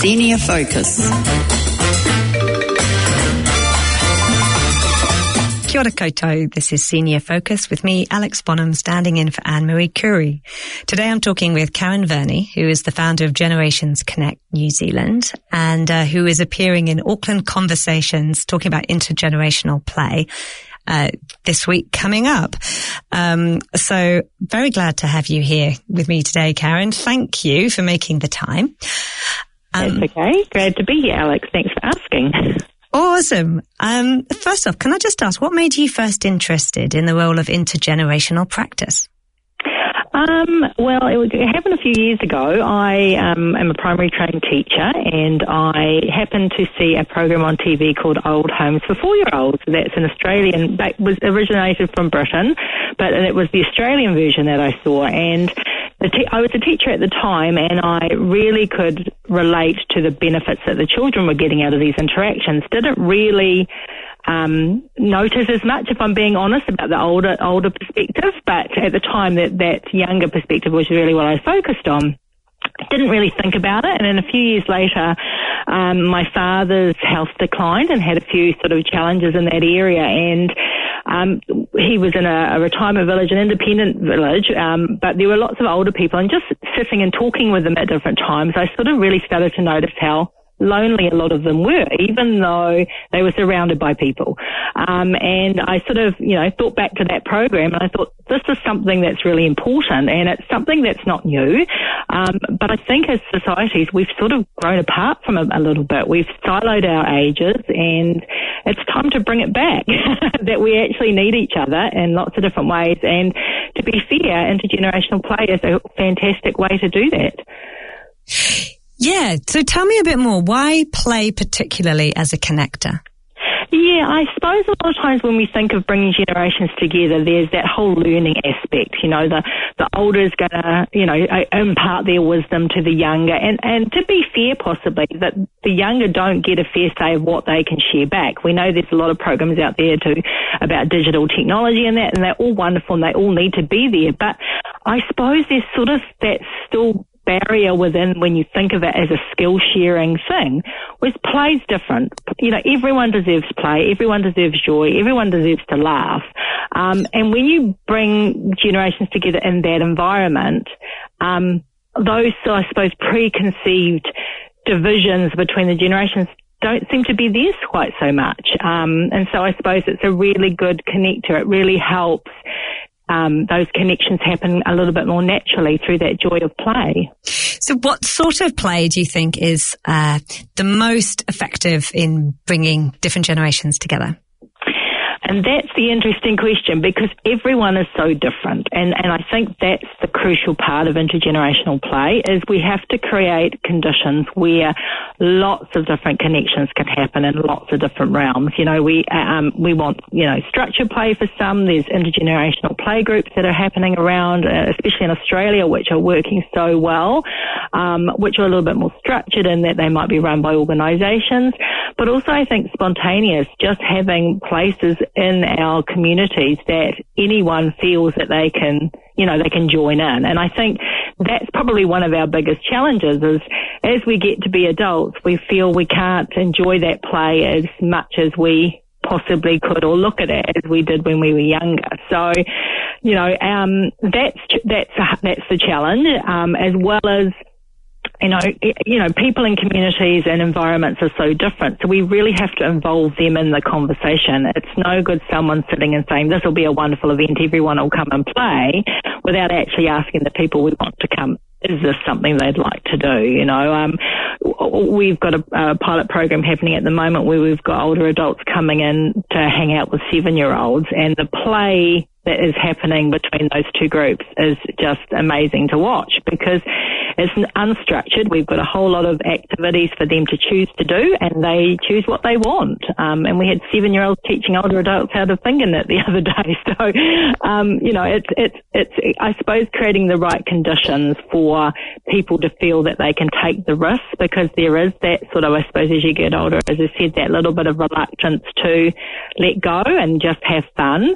Senior Focus. Kia ora koutou, this is Senior Focus with me, Alex Bonham, standing in for Anne-Marie Curie. Today I'm talking with Karen Verney, who is the founder of Generations Connect New Zealand and who is appearing in Auckland Conversations talking about intergenerational play this week coming up. So very glad to have you here with me today, Karen. Thank you for making the time. That's okay. Glad to be here, Alex. Thanks for asking. Awesome. First off, can I just ask, what made you first interested in the role of intergenerational practice? Well, it happened a few years ago. I am a primary trained teacher, and I happened to see a program on TV called Old Homes for 4-year-olds. That's an Australian, that was originated from Britain, but it was the Australian version that I saw. And I was a teacher at the time, and I really could relate to the benefits that the children were getting out of these interactions. Didn't really notice as much, if I'm being honest, about the older perspective, but at the time that younger perspective was really what I focused on. Didn't really think about it, and then a few years later, my father's health declined and had a few sort of challenges in that area, and he was in a retirement village, an independent village, but there were lots of older people, and just sitting and talking with them at different times, I sort of really started to notice how lonely a lot of them were, even though they were surrounded by people. And I sort of, thought back to that program, and I thought, this is something that's really important, and it's something that's not new. But I think as societies, we've sort of grown apart from it a little bit. We've siloed our ages, and it's time to bring it back, that we actually need each other in lots of different ways. And to be fair, intergenerational play is a fantastic way to do that. Yeah, so tell me a bit more. Why play particularly as a connector? Yeah, I suppose a lot of times when we think of bringing generations together, there's that whole learning aspect. The older is going to, impart their wisdom to the younger. And to be fair, possibly, that the younger don't get a fair say of what they can share back. We know there's a lot of programs out there about digital technology and they're all wonderful and they all need to be there. But I suppose there's sort of that still barrier within when you think of it as a skill sharing thing, whereas play's different. Everyone deserves play, everyone deserves joy, everyone deserves to laugh. And when you bring generations together in that environment, those, I suppose, preconceived divisions between the generations don't seem to be there quite so much. And so I suppose it's a really good connector. It really helps those connections happen a little bit more naturally through that joy of play. So what sort of play do you think is the most effective in bringing different generations together? And that's the interesting question, because everyone is so different. And I think that's the crucial part of intergenerational play, is we have to create conditions where lots of different connections can happen in lots of different realms. We want, structured play for some. There's intergenerational play groups that are happening around, especially in Australia, which are working so well, which are a little bit more structured in that they might be run by organisations. But also I think spontaneous, just having places in our communities that anyone feels that they can join in. And I think that's probably one of our biggest challenges is as we get to be adults, we feel we can't enjoy that play as much as we possibly could, or look at it as we did when we were younger. So, that's the challenge, as well as people in communities and environments are so different. So we really have to involve them in the conversation. It's no good someone sitting and saying, this will be a wonderful event, everyone will come and play, without actually asking the people we want to come, is this something they'd like to do? We've got a pilot program happening at the moment where we've got older adults coming in to hang out with 7-year-olds, and the play that is happening between those two groups is just amazing to watch, because it's unstructured. We've got a whole lot of activities for them to choose to do, and they choose what they want. And we had 7-year-olds teaching older adults how to fingerknit the other day. So, it's I suppose creating the right conditions for people to feel that they can take the risk, because there is that sort of, I suppose, as you get older, as I said, that little bit of reluctance to let go and just have fun.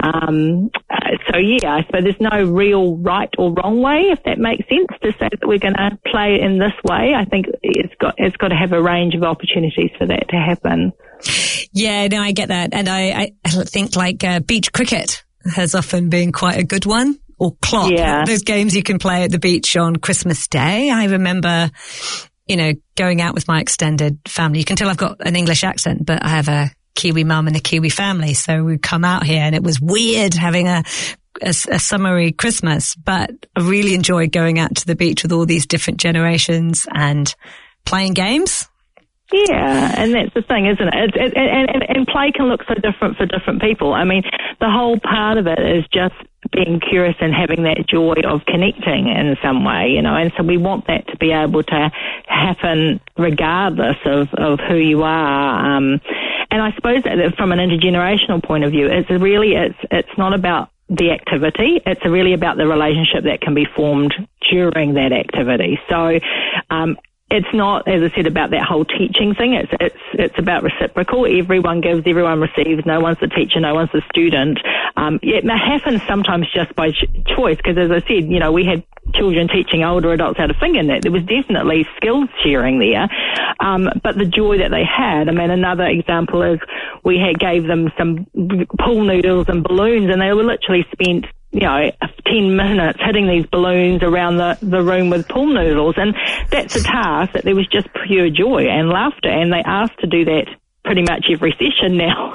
So yeah, I suppose there's no real right or wrong way, if that makes sense, to say that we're going to play in this way. I think it's got to have a range of opportunities for that to happen. Yeah, no, I get that. And I think like beach cricket has often been quite a good one. Or clock. Yeah. Those games you can play at the beach on Christmas Day. I remember, going out with my extended family. You can tell I've got an English accent, but I have a Kiwi mum and a Kiwi family. So we'd come out here and it was weird having a summery Christmas, but I really enjoyed going out to the beach with all these different generations and playing games. Yeah, and that's the thing, isn't it? And play can look so different for different people. I mean, the whole part of it is just being curious and having that joy of connecting in some way, and so we want that to be able to happen regardless of who you are. And I suppose that from an intergenerational point of view, it's not about the activity, it's really about the relationship that can be formed during that activity. So, it's not, as I said, about that whole teaching thing. It's about reciprocal. Everyone gives, everyone receives. No one's the teacher, no one's the student. It happens sometimes just by choice, because as I said, we had children teaching older adults how to fingerknit. There was definitely skills sharing there, but the joy that they had. I mean, another example is we gave them some pool noodles and balloons, and they were literally spent 10 minutes hitting these balloons around the room with pool noodles. And that's a task that there was just pure joy and laughter. And they asked to do that pretty much every session now,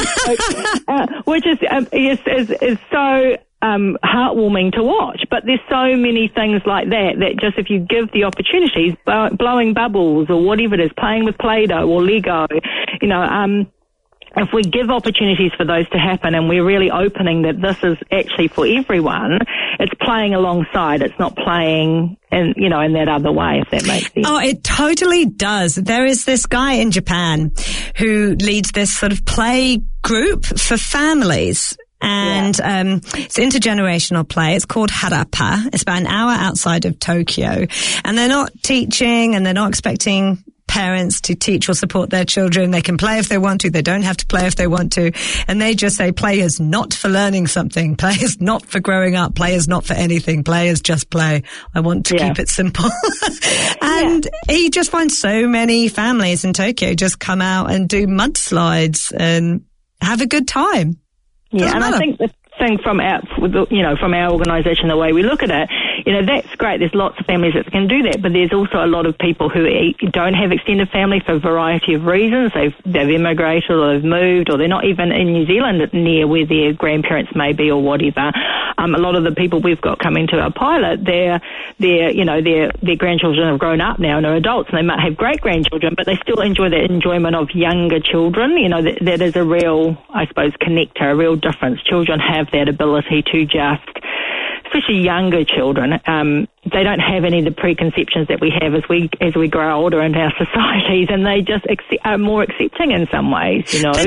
which is so heartwarming to watch. But there's so many things like that just if you give the opportunities, blowing bubbles or whatever it is, playing with Play-Doh or Lego, if we give opportunities for those to happen and we're really opening that this is actually for everyone, it's playing alongside. It's not playing in that other way, if that makes sense. Oh, it totally does. There is this guy in Japan who leads this sort of play group for families. And it's intergenerational play. It's called Harappa. It's about an hour outside of Tokyo. And they're not teaching and they're not expecting parents to teach or support their children. They can play if they want to. They don't have to play if they want to. And they just say play is not for learning something. Play is not for growing up. Play is not for anything. Play is just play. I want to keep it simple. And he just finds so many families in Tokyo just come out and do mudslides and have a good time. Yeah, and I think the thing from our organisation, the way we look at it, that's great. There's lots of families that can do that, but there's also a lot of people who don't have extended family for a variety of reasons. They've immigrated or they've moved, or they're not even in New Zealand near where their grandparents may be or whatever. A lot of the people we've got coming to our pilot, their grandchildren have grown up now and are adults, and they might have great grandchildren, but they still enjoy the enjoyment of younger children. That is a real, I suppose, connector, a real difference. Children have that ability to just, especially younger children, they don't have any of the preconceptions that we have as we grow older in our societies, and they just are more accepting in some ways.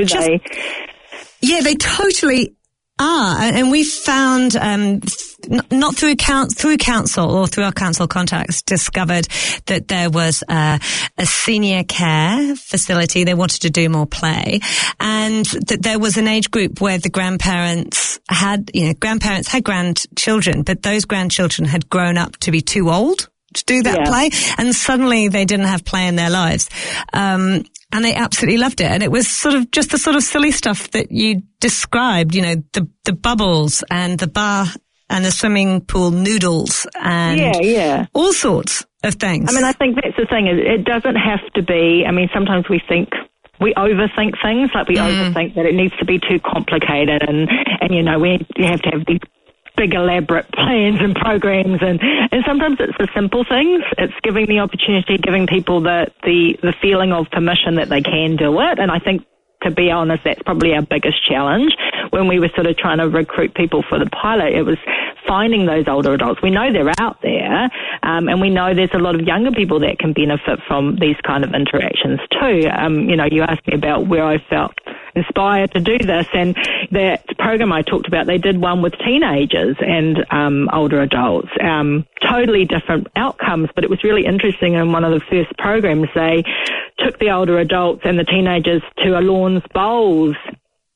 They totally are, and we found not through council or through our council contacts, discovered that there was a senior care facility. They wanted to do more play, and that there was an age group where the grandparents had grandchildren, but those grandchildren had grown up to be too old to do that play, and suddenly they didn't have play in their lives. And they absolutely loved it. And it was sort of just the sort of silly stuff that you described, the bubbles and the bar and the swimming pool noodles and all sorts of things. I mean, I think that's the thing. It doesn't have to be, sometimes we overthink things, like we overthink that it needs to be too complicated and we have to have these big elaborate plans and programs, and sometimes it's the simple things. It's giving the opportunity, giving people the feeling of permission that they can do it. And I think, to be honest, that's probably our biggest challenge when we were sort of trying to recruit people for the pilot. It was finding those older adults. We know they're out there, and we know there's a lot of younger people that can benefit from these kind of interactions too. You asked me about where I felt inspired to do this, and that program I talked about, they did one with teenagers and older adults. Totally different outcomes, but it was really interesting. In one of the first programs, they took the older adults and the teenagers to a Lawns Bowls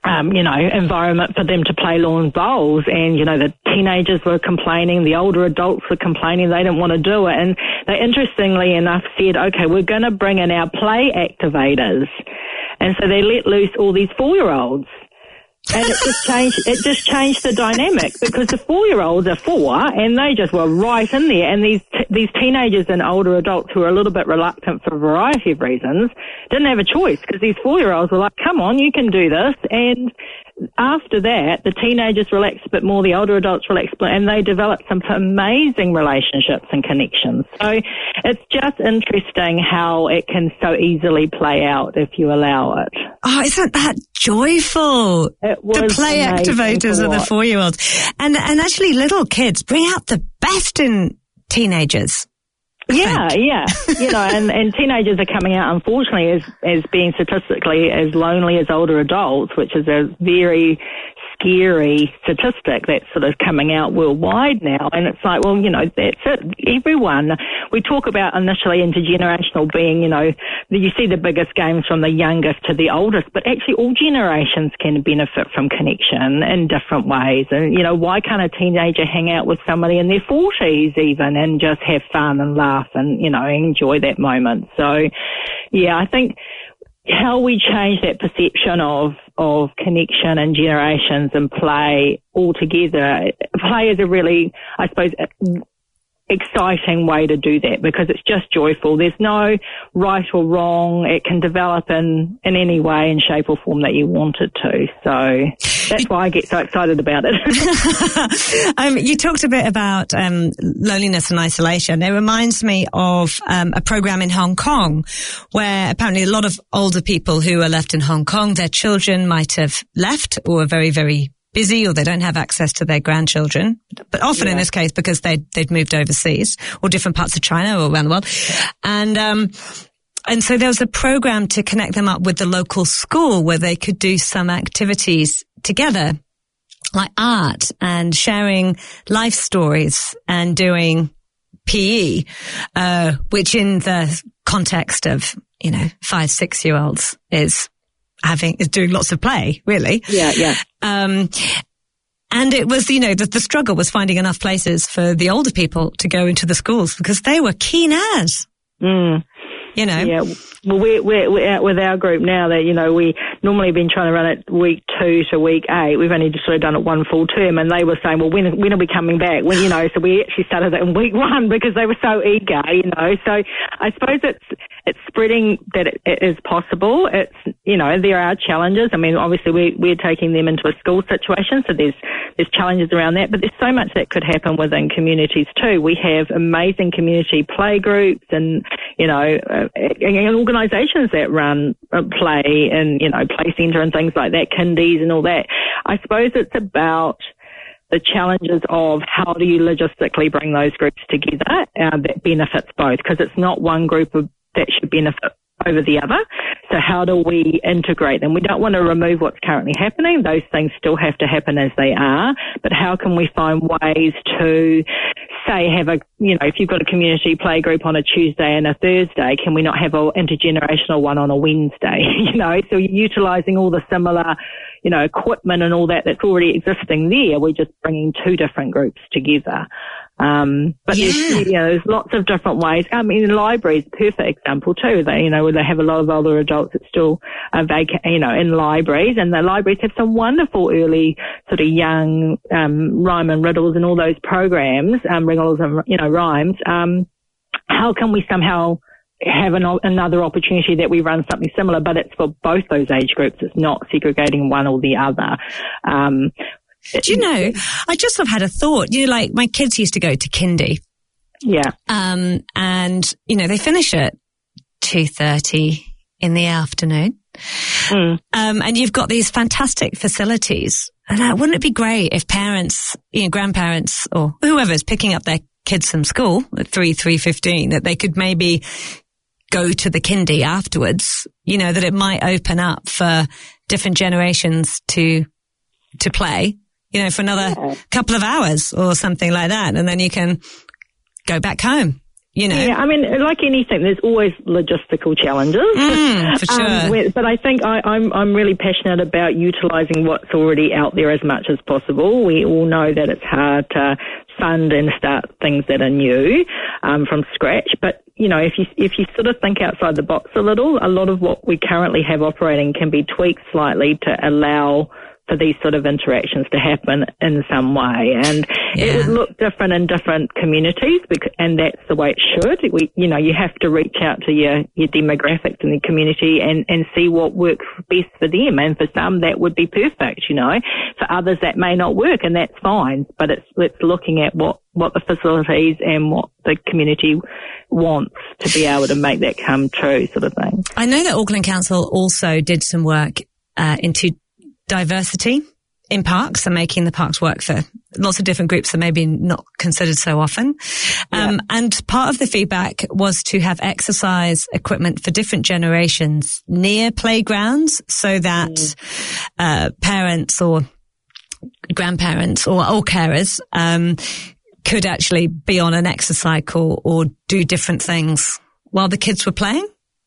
environment for them to play lawn bowls. And, the teenagers were complaining, the older adults were complaining they didn't want to do it. And they, interestingly enough, said, okay, we're going to bring in our play activators. And so they let loose all these 4-year-olds. And it just changed the dynamic, because the 4-year-olds are 4 and they just were right in there. And these teenagers and older adults who were a little bit reluctant for a variety of reasons didn't have a choice, because these 4-year-olds were like, come on, you can do this. And after that, the teenagers relaxed a bit more, the older adults relaxed a bit, and they developed some amazing relationships and connections. So it's just interesting how it can so easily play out if you allow it. Oh, isn't that joyful? The play activators of the 4-year-olds. And actually little kids bring out the best in teenagers. Yeah. And teenagers are coming out, unfortunately, as being statistically as lonely as older adults, which is a very scary statistic that's sort of coming out worldwide now. And it's like, well, that's it. Everyone, we talk about initially intergenerational being, you see the biggest games from the youngest to the oldest, but actually all generations can benefit from connection in different ways. And, why can't a teenager hang out with somebody in their 40s even and just have fun and laugh and, enjoy that moment? So, yeah, I think how we change that perception of connection and generations and play altogether. Play is a really, I suppose, exciting way to do that, because it's just joyful. There's no right or wrong. It can develop in any way and shape or form that you want it to. So that's why I get so excited about it. You talked a bit about loneliness and isolation. It reminds me of a program in Hong Kong where apparently a lot of older people who are left in Hong Kong, their children might have left or are very, very busy, or they don't have access to their grandchildren, but often in this case because they'd moved overseas or different parts of China or around the world. And so there was a program to connect them up with the local school where they could do some activities together, like art and sharing life stories and doing PE, which in the context of, 5-6-year-olds is doing lots of play, really. Yeah. And it was, the struggle was finding enough places for the older people to go into the schools because they were keen as. Yeah. Well, we're out with our group now that, we normally have been trying to run it week 2 to week 8. We've only just sort of done it one full term, and they were saying, well, when are we coming back? Well, so we actually started it in week 1 because they were so eager, So I suppose it's spreading that it is possible. It's, there are challenges. I mean, obviously we're taking them into a school situation, so there's challenges around that, but there's so much that could happen within communities too. We have amazing community play groups and, and organisations that run play and, play centre and things like that, kindies and all that. I suppose it's about the challenges of how do you logistically bring those groups together that benefits both, because it's not one group that should benefit over the other. So how do we integrate them? We don't want to remove what's currently happening. Those things still have to happen as they are. But how can we find ways to, say, have if you've got a community play group on a Tuesday and a Thursday, can we not have an intergenerational one on a Wednesday? So you're utilising all the similar, equipment and all that's already existing there. We're just bringing 2 different groups together. But there's lots of different ways. I mean, libraries, perfect example too. They, where they have a lot of older adults that still are vacant, in libraries, and the libraries have some wonderful early sort of young, rhyme and riddles and all those programs, riddles and, rhymes. How can we somehow have another opportunity that we run something similar, but it's for both those age groups. It's not segregating one or the other. Do you know, I just have had a thought, like my kids used to go to kindy. Yeah. And, they finish at 2:30 in the afternoon. And you've got these fantastic facilities. And wouldn't it be great if parents, grandparents or whoever's picking up their kids from school at 3:15, that they could maybe go to the kindy afterwards, that it might open up for different generations to play, for another couple of hours or something like that. And then you can go back home. you know. Yeah, I mean, like anything, there's always logistical challenges. For sure. But I think I'm really passionate about utilising what's already out there as much as possible. We all know that it's hard to fund and start things that are new from scratch. But, you know, if you sort of think outside the box a lot of what we currently have operating can be tweaked slightly to allow for these sort of interactions to happen in some way. And it would look different in different communities, and that's the way it should. You have to reach out to your demographics in the community and see what works best for them. And for some, that would be perfect, you know. For others, that may not work, and that's fine. But it's looking at what the facilities and what the community wants to be able to make that come true, sort of thing. I know that Auckland Council also did some work into diversity in parks and making the parks work for lots of different groups that maybe not considered so often. And part of the feedback was to have exercise equipment for different generations near playgrounds so that parents or grandparents or carers could actually be on an exercise cycle or do different things while the kids were playing.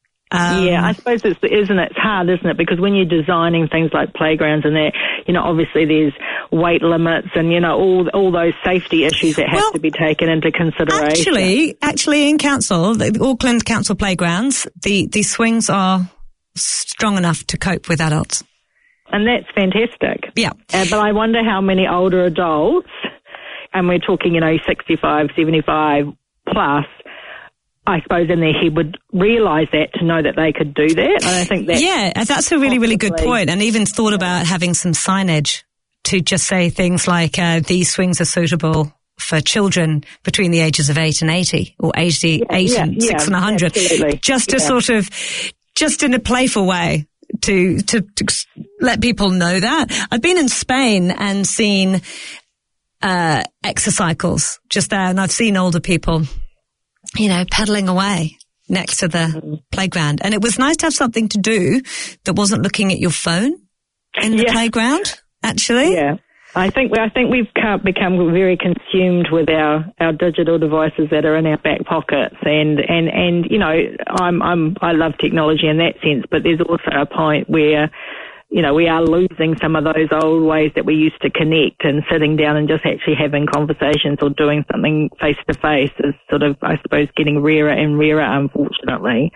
I suppose it's hard, isn't it? Because when you're designing things like playgrounds and that, you know, obviously there's weight limits and, you know, all those safety issues that have to be taken into consideration. Actually in council, the Auckland Council playgrounds, the swings are strong enough to cope with adults. And that's fantastic. Yeah. But I wonder how many older adults, and we're talking, you know, 65, 75 plus, I suppose in their head would realise that to know that they could do that. And I think that's a really, really good point. And even thought about having some signage to just say things like, these swings are suitable for children between the ages of 8 and 80 or 8 and 6 and 100. Absolutely. Just to sort of, just in a playful way to let people know that. I've been in Spain and seen, exercycles just there, and I've seen older people, you know, pedaling away next to the playground. And it was nice to have something to do that wasn't looking at your phone in the playground, actually. Yeah. I think we've become very consumed with our digital devices that are in our back pockets, and you know, I love technology in that sense, but there's also a point where, you know, we are losing some of those old ways that we used to connect, and sitting down and just actually having conversations or doing something face to face is sort of, I suppose, getting rarer and rarer, unfortunately.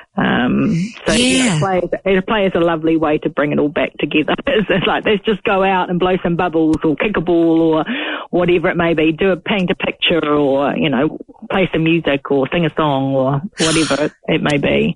Play is a lovely way to bring it all back together. It's like, let's just go out and blow some bubbles or kick a ball or whatever it may be, paint a picture or, you know, play some music or sing a song or whatever it may be.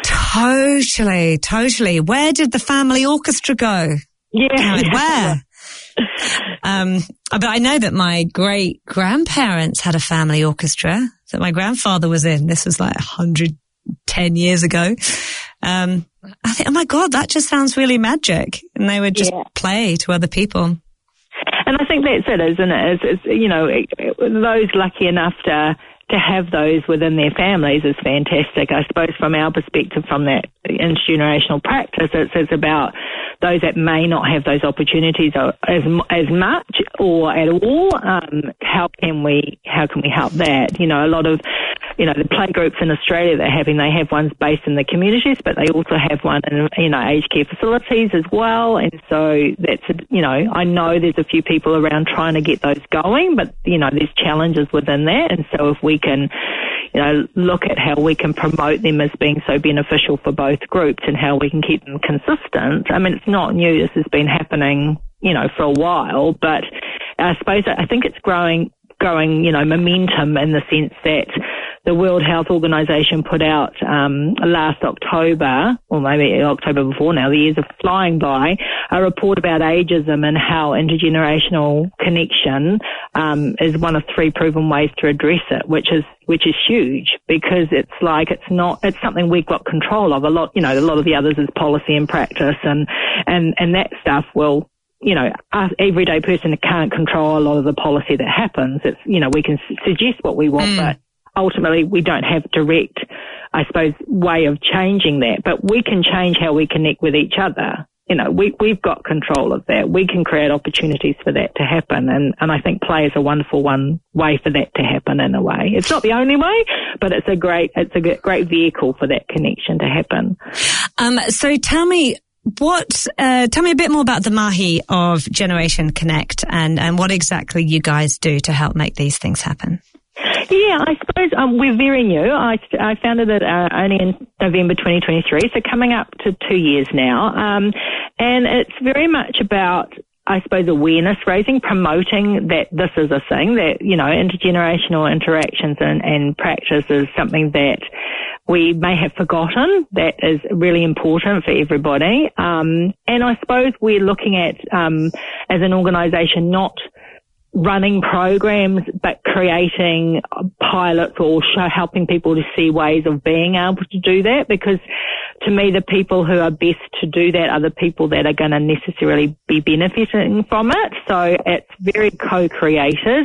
Totally. Where did the family orchestra go? Where? But I know that my great grandparents had a family orchestra that my grandfather was in. This was like 110 years ago. I think, oh my God, that just sounds really magic. And they would just play to other people. And I think that's it, isn't it? It's you know, those lucky enough to have those within their families is fantastic. I suppose from our perspective, from that intergenerational practice, it's about those that may not have those opportunities as much or at all. How can we help that? You know, a lot of, you know, the play groups in Australia they have ones based in the communities, but they also have one in, you know, aged care facilities as well. And so that's, you know, I know there's a few people around trying to get those going, but, you know, there's challenges within that. And so if we can, you know, look at how we can promote them as being so beneficial for both groups and how we can keep them consistent. I mean, it's not new. This has been happening, you know, for a while, but I suppose I think it's growing, you know, momentum in the sense that the World Health Organization put out last October, or maybe October before now, the years are flying by, a report about ageism and how intergenerational connection is one of 3 proven ways to address it, which is huge, because it's something we've got control of. A lot of the others is policy and practice, and that stuff will, you know, us everyday person can't control a lot of the policy that happens. It's, you know, we can suggest what we want, but ultimately we don't have direct, I suppose, way of changing that. But we can change how we connect with each other. we've got control of that. We can create opportunities for that to happen. And I think play is a wonderful way for that to happen in a way. It's not the only way, but it's a great vehicle for that connection to happen. So tell me a bit more about the mahi of Generation Connect and what exactly you guys do to help make these things happen. Yeah, I suppose we're very new. I founded it only in November 2023, so coming up to 2 years now. And it's very much about, I suppose, awareness raising, promoting that this is a thing, that, intergenerational interactions and practice is something that we may have forgotten that is really important for everybody. And I suppose we're looking at, as an organisation, not running programs, but creating pilots or helping people to see ways of being able to do that, because to me, the people who are best to do that are the people that are going to necessarily be benefiting from it. So it's very co-created,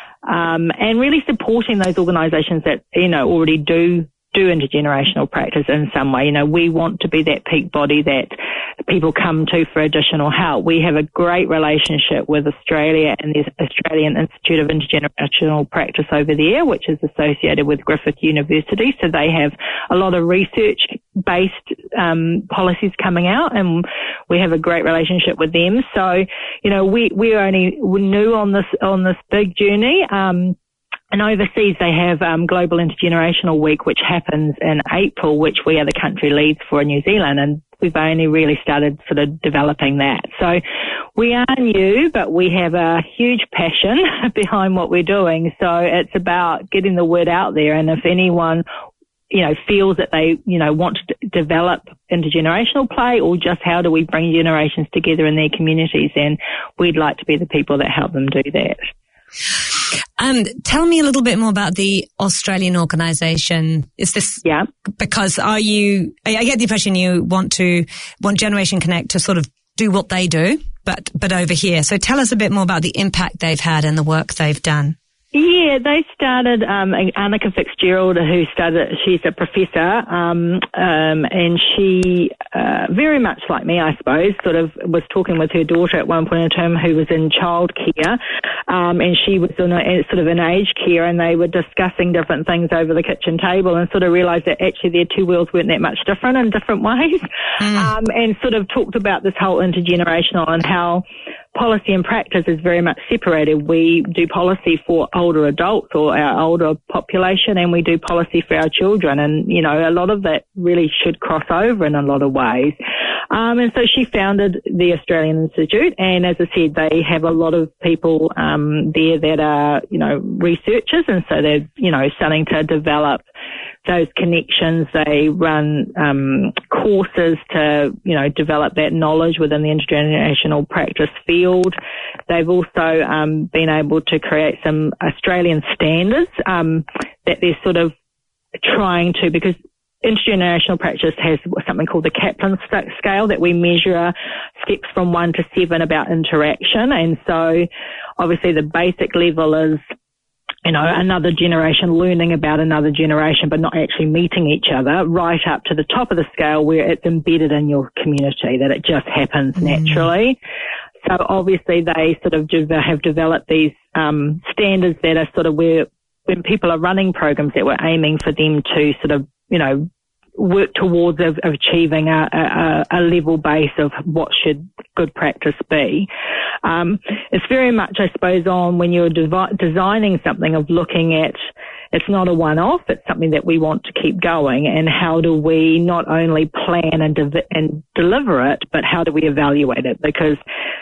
and really supporting those organisations that, already do intergenerational practice in some way. We want to be that peak body that people come to for additional help. We have a great relationship with Australia and the Australian Institute of Intergenerational Practice over there, which is associated with Griffith University. So they have a lot of research-based policies coming out, and we have a great relationship with them. So, we're only new on this big journey. And overseas, they have Global Intergenerational Week, which happens in April, which we are the country leads for New Zealand, and we've only really started sort of developing that. So we are new, but we have a huge passion behind what we're doing. So it's about getting the word out there, and if anyone feels that they, want to develop intergenerational play, or just how do we bring generations together in their communities, then we'd like to be the people that help them do that. Tell me a little bit more about the Australian organisation. Is this because I get the impression you want Generation Connect to sort of do what they do, but over here. So tell us a bit more about the impact they've had and the work they've done. Yeah, they started, Annika Fitzgerald, she's a professor, and she, very much like me, I suppose, sort of was talking with her daughter at one point in time who was in childcare, and she was in aged care, and they were discussing different things over the kitchen table and sort of realised that actually their two worlds weren't that much different in different ways, and sort of talked about this whole intergenerational and how policy and practice is very much separated. We do policy for older adults or our older population, and we do policy for our children. And, a lot of that really should cross over in a lot of ways. And so she founded the Australian Institute, and as I said, they have a lot of people there that are, researchers, and so they're, starting to develop those connections. They run courses to, develop that knowledge within the intergenerational practice field. They've also been able to create some Australian standards that they're sort of trying to, because intergenerational practice has something called the Kaplan scale that we measure steps from 1 to 7 about interaction. And so obviously the basic level is, another generation learning about another generation, but not actually meeting each other, right up to the top of the scale where it's embedded in your community, that it just happens naturally. So obviously they sort of have developed these standards that are sort of where, when people are running programs, that we're aiming for them to sort of, work towards of achieving a level base of what should good practice be. It's very much, I suppose, on when you're designing something, of looking at, it's not a one-off, it's something that we want to keep going, and how do we not only plan and deliver it, but how do we evaluate it? Because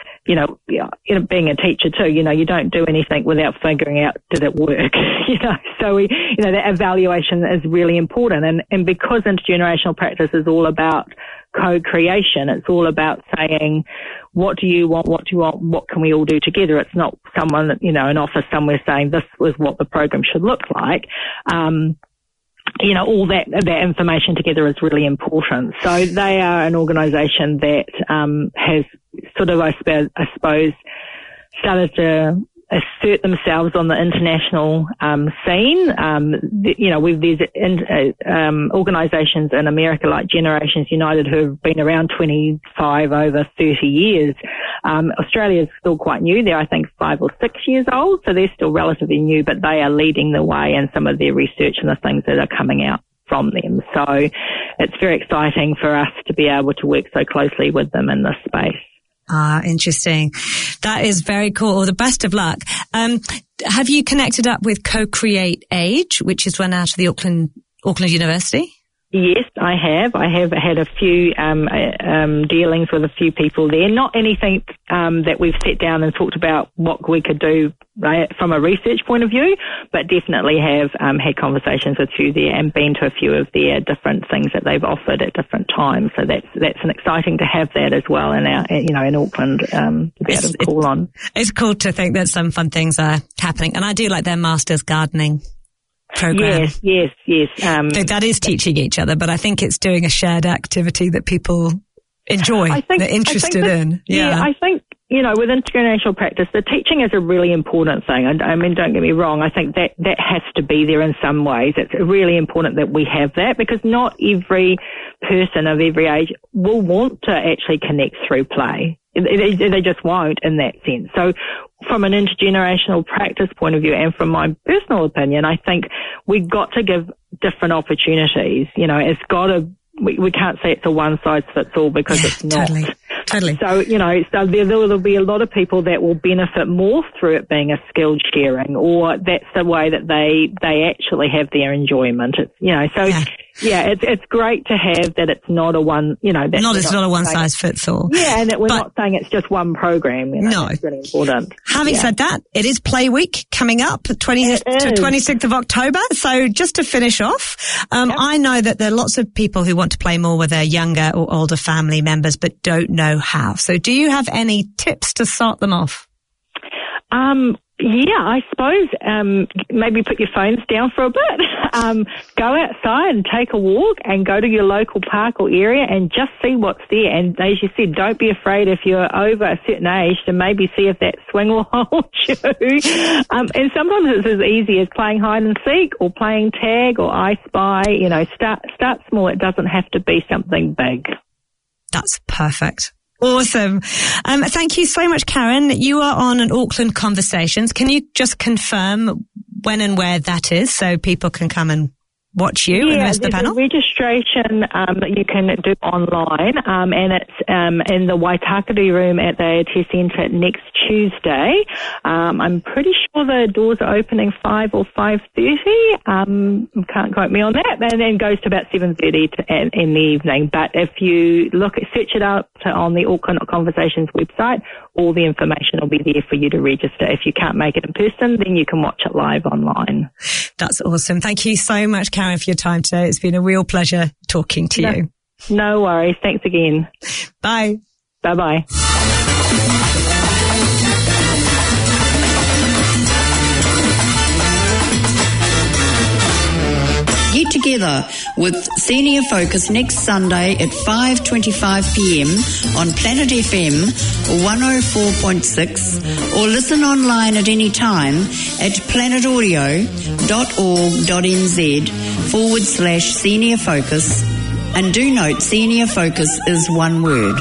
being a teacher too, you don't do anything without figuring out, did it work? So that evaluation is really important. And because intergenerational practice is all about co-creation, it's all about saying, what do you want? What do you want? What can we all do together? It's not someone, an office somewhere saying this was what the program should look like. All that information together is really important. So they are an organisation that has sort of, I suppose, started to assert themselves on the international scene. There's organisations in America like Generations United who have been around 25 over 30 years. Australia is still quite new. They're, I think, 5 or 6 years old, so they're still relatively new, but they are leading the way in some of their research and the things that are coming out from them. So it's very exciting for us to be able to work so closely with them in this space. Interesting. That is very cool. Well, the best of luck. Have you connected up with Co-Create Age, which is run out of the Auckland University? Yes, I have. I have had a few dealings with a few people there. Not anything that we've sat down and talked about what we could do from a research point of view, but definitely have had conversations with a few there and been to a few of their different things that they've offered at different times. So that's an exciting to have that as well in our in Auckland to be able to call on. It's cool to think that some fun things are happening, and I do like their Masters Gardening program. Yes. That is teaching each other, but I think it's doing a shared activity that people enjoy, they're interested in. Yeah, I think, with intergenerational practice, the teaching is a really important thing. I mean, don't get me wrong. I think that has to be there in some ways. It's really important that we have that, because not every person of every age will want to actually connect through play. They just won't in that sense. So from an intergenerational practice point of view, and from my personal opinion, I think we've got to give different opportunities. It's got to, we can't say it's a one size fits all, because it's not. Totally. So, so there'll be a lot of people that will benefit more through it being a skilled sharing, or that's the way that they actually have their enjoyment. It's great to have that it's not a one, it's not a one size fits all. Yeah, and we're not saying it's just one program. No. It's really important. Having said that, it is Play Week coming up, 20th to 26th of October. So just to finish off, I know that there are lots of people who want to play more with their younger or older family members, but don't know how. So do you have any tips to start them off? Yeah, I suppose maybe put your phones down for a bit. Go outside and take a walk, and go to your local park or area and just see what's there. And as you said, don't be afraid if you're over a certain age to maybe see if that swing will hold you. And sometimes it's as easy as playing hide and seek or playing tag or I Spy. Start small. It doesn't have to be something big. That's perfect. Awesome. Thank you so much, Karen. You are on an Auckland Conversations. Can you just confirm when and where that is so people can come and watch you and the rest of the panel? There's a registration that you can do online, and it's in the Waitakere room at the AOT Centre next Tuesday. I'm pretty sure the doors are opening 5 or 5:30. Can't quote me on that. And then goes to about 7:30 in the evening. But if you search it up on the Auckland Conversations website, all the information will be there for you to register. If you can't make it in person, then you can watch it live online. That's awesome. Thank you so much, Karen, for your time today. It's been a real pleasure talking to you. No worries. Thanks again. Bye. Bye-bye. Get together with Senior Focus next Sunday at 5:25 p.m. on Planet FM 104.6, or listen online at any time at planetaudio.org.nz/Senior Focus. And do note, Senior Focus is one word.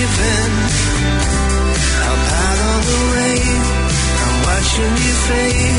Watching you fade.